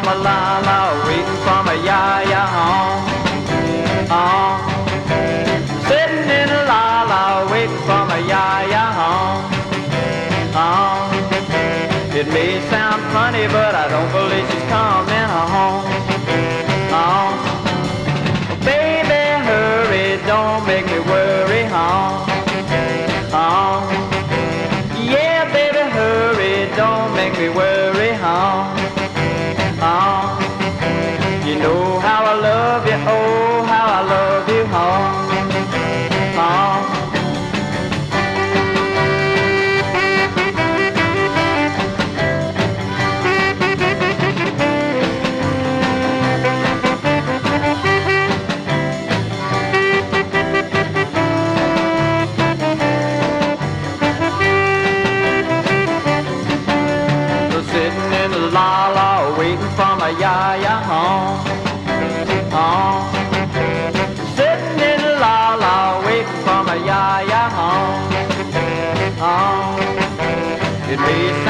a la-la, waiting for my ya-ya home. Sitting in a la-la, waiting for my ya-ya home. It may sound funny, but I don't believe she's coming home. Baby, hurry, don't make me worry, yeah, baby, hurry, don't make me worry, you know how I love you, oh, how I love you, Sitting in the la-la, waiting for my ya-ya home. Sitting in the la-la, waiting for my ya-ya home. It may